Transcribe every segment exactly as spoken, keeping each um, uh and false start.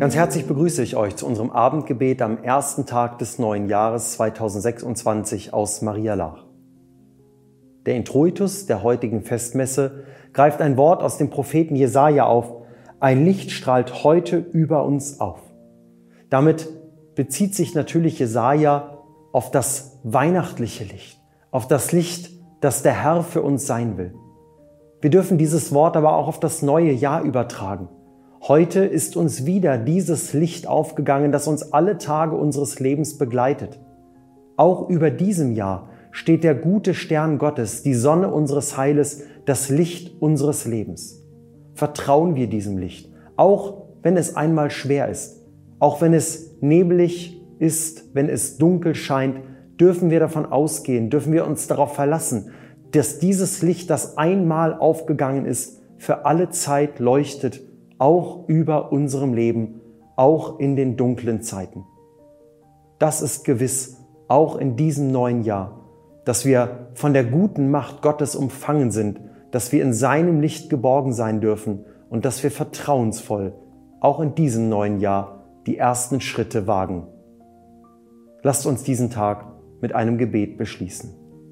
Ganz herzlich begrüße ich euch zu unserem Abendgebet am ersten Tag des neuen Jahres zweitausendsechsundzwanzig aus Marialach. Der Introitus der heutigen Festmesse greift ein Wort aus dem Propheten Jesaja auf: Ein Licht strahlt heute über uns auf. Damit bezieht sich natürlich Jesaja auf das weihnachtliche Licht, auf das Licht, das der Herr für uns sein will. Wir dürfen dieses Wort aber auch auf das neue Jahr übertragen. Heute ist uns wieder dieses Licht aufgegangen, das uns alle Tage unseres Lebens begleitet. Auch über diesem Jahr steht der gute Stern Gottes, die Sonne unseres Heiles, das Licht unseres Lebens. Vertrauen wir diesem Licht, auch wenn es einmal schwer ist, auch wenn es nebelig ist, wenn es dunkel scheint, dürfen wir davon ausgehen, dürfen wir uns darauf verlassen, dass dieses Licht, das einmal aufgegangen ist, für alle Zeit leuchtet, auch über unserem Leben, auch in den dunklen Zeiten. Das ist gewiss, auch in diesem neuen Jahr, dass wir von der guten Macht Gottes umfangen sind, dass wir in seinem Licht geborgen sein dürfen und dass wir vertrauensvoll, auch in diesem neuen Jahr, die ersten Schritte wagen. Lasst uns diesen Tag mit einem Gebet beschließen.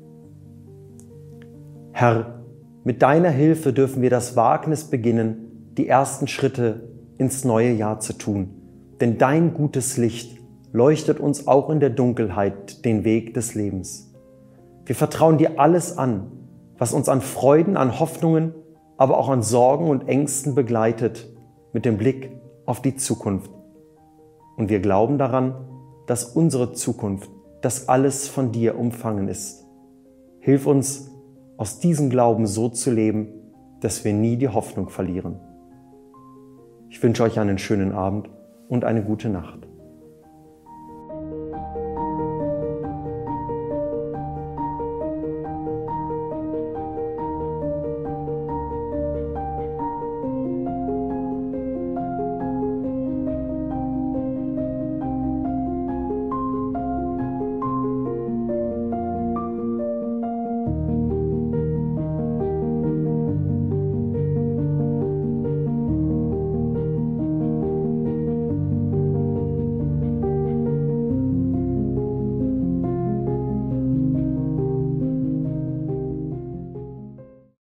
Herr, mit deiner Hilfe dürfen wir das Wagnis beginnen, die ersten Schritte ins neue Jahr zu tun. Denn dein gutes Licht leuchtet uns auch in der Dunkelheit den Weg des Lebens. Wir vertrauen dir alles an, was uns an Freuden, an Hoffnungen, aber auch an Sorgen und Ängsten begleitet, mit dem Blick auf die Zukunft. Und wir glauben daran, dass unsere Zukunft, dass alles von dir umfangen ist. Hilf uns, aus diesem Glauben so zu leben, dass wir nie die Hoffnung verlieren. Ich wünsche euch einen schönen Abend und eine gute Nacht.